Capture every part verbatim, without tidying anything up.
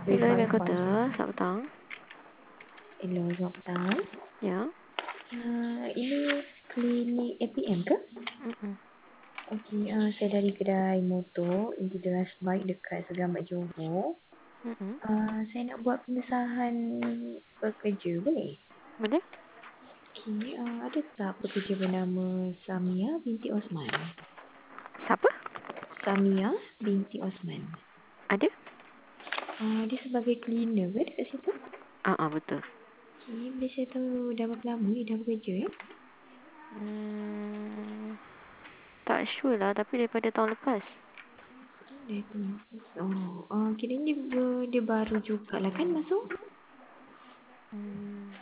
Hello, Wi-Fi Ibu fast. Kota. Selamat petang. Hello, selamat petang. Ya. Uh, ini klinik A P M ke? Mm-mm. Okey, uh, saya dari kedai motor Indidas Bike dekat Segamat Johor. Mm-mm. Uh, saya nak buat pengesahan pekerja, boleh? Boleh? Okey, uh, ada tak pekerja bernama Samia binti Osman? Siapa? Samia binti Osman. Ada? Uh, dia sebagai cleaner ke dekat situ? Ah, ah, betul. Okey, boleh saya tahu dah berapa lama ni dah bekerja ya? Hmm, tak sure lah, tapi daripada tahun lepas. Dia tu. Oh, uh, kiranya dia, ber- dia baru jugalah kan masuk? Hmm,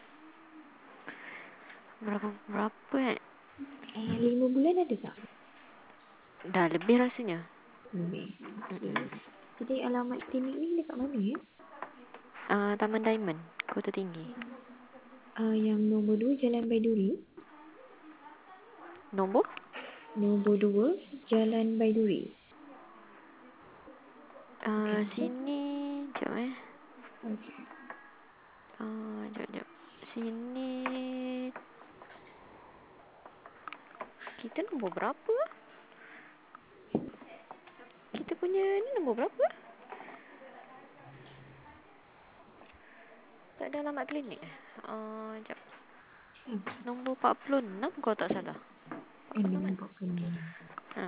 berapa berapa eh? Uh, lima bulan ada tak? Dah lebih rasanya. Lebih. Okey. Mm-mm. Jadi alamat klinik ni dekat mana ya? Ah, Taman Diamond, Kota Tinggi. Uh, yang nombor dua Jalan Baiduri. Nombor? Nombor dua Jalan Baiduri. Ah, Okey. sini, jap eh. Okey. Ah, jap, jap. Sini, kita nombor berapa? Kita punya ni nombor berapa? Tak ada alamat klinik eh? Ah, jap. Okey. Nombor empat puluh enam kalau tak salah. Eh, empat puluh enam nombor kan? empat puluh enam. Ha.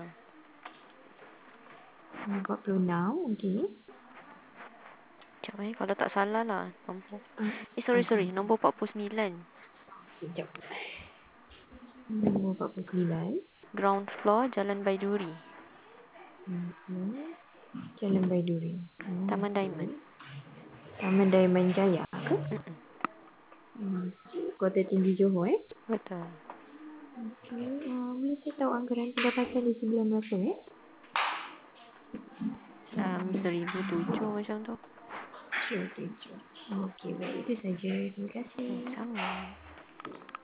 Nombor empat puluh enam, okey. Sekejap eh. Kalau tak salah lah. Nombor. Uh, Eh, sorry, okey. sorry. Nombor empat puluh sembilan. Sekejap. Nombor empat puluh sembilan. Ground floor, Jalan Baiduri. Hmm. Jalan Baiduri. Oh, Taman okey. Diamond. Taman Diamond Jaya ke? Mm-mm. Hmm. Kota Tinggi Johor eh? Betul. Okey. Uh, boleh saya tahu anggaran pendapatan di sebulan berapa eh? Dalam seribu tujuh macam tu. Tujuh, tujuh. Okey, baik. Itu saja. Terima kasih. Hmm, sama.